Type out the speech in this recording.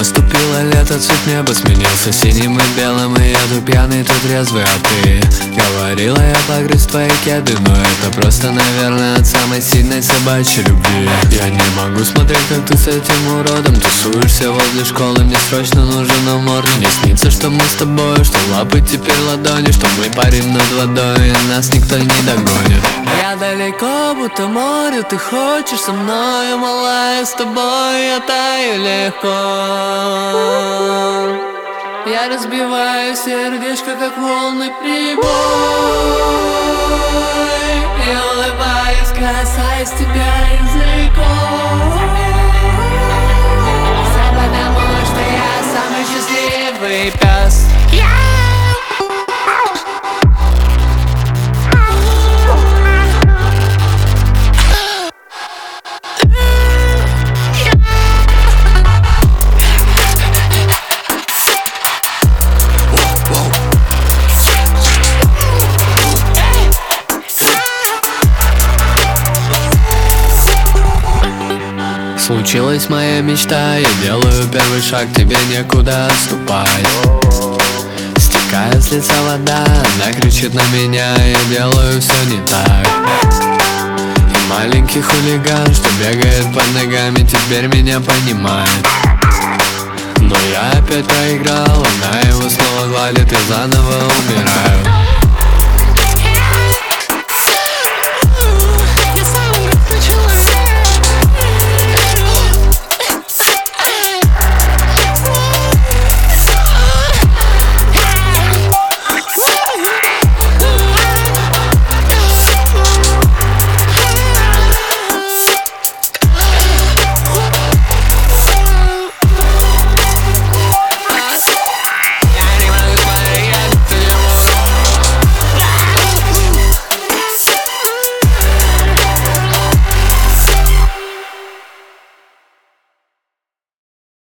Наступило лето, цвет неба сменился синим и белым, и я то пьяный, то трезвый, а ты говорила, я погрыз твои кеды, но это просто, наверное, от самой сильной собачьей любви. Я не могу смотреть, как ты с этим уродом тусуешься возле школы. Мне срочно нужен амор. Мне снится, что мы с тобой, что лапы теперь ладони, что мы парим над водой, и нас никто не догонит. Я далеко, будто море, ты хочешь со мною, малая, с тобой я таю легко. Я разбиваю сердечко, как волны прибой, и улыбаюсь, касаясь тебя языком. Все потому, что я самый счастливый пес. Случилась моя мечта, я делаю первый шаг, тебе некуда отступать. Стекает с лица вода, она кричит на меня, я делаю все не так. И маленький хулиган, что бегает под ногами, теперь меня понимает. Но я опять проиграл, она его снова гладит, я заново умираю.